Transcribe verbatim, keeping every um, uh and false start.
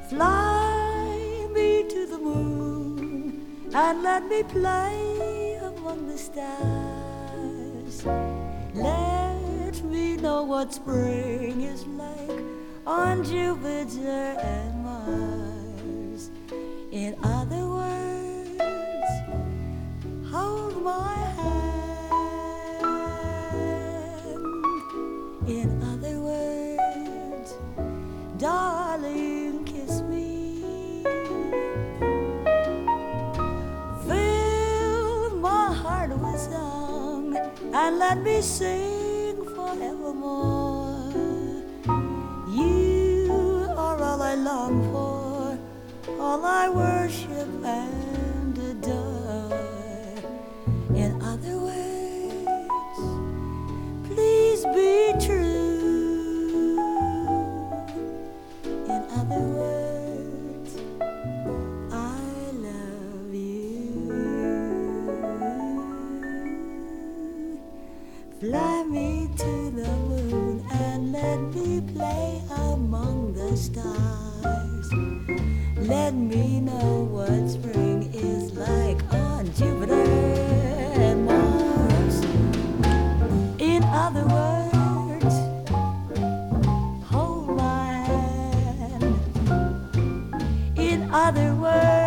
Fly me to the moon and let me play among the stars. Let me know what spring is like on Jupiter and Mars. In other words, hold my hand. In other words, darling, kiss me. Fill my heart with song and let me sing forevermore. You are all I long for, all I worship and adore. In other words, please be true. In other words, I love you. Fly me to the moon and let me play among the stars. Let me know what spring is like on Jupiter and Mars. In other words, hold my hand. In other words,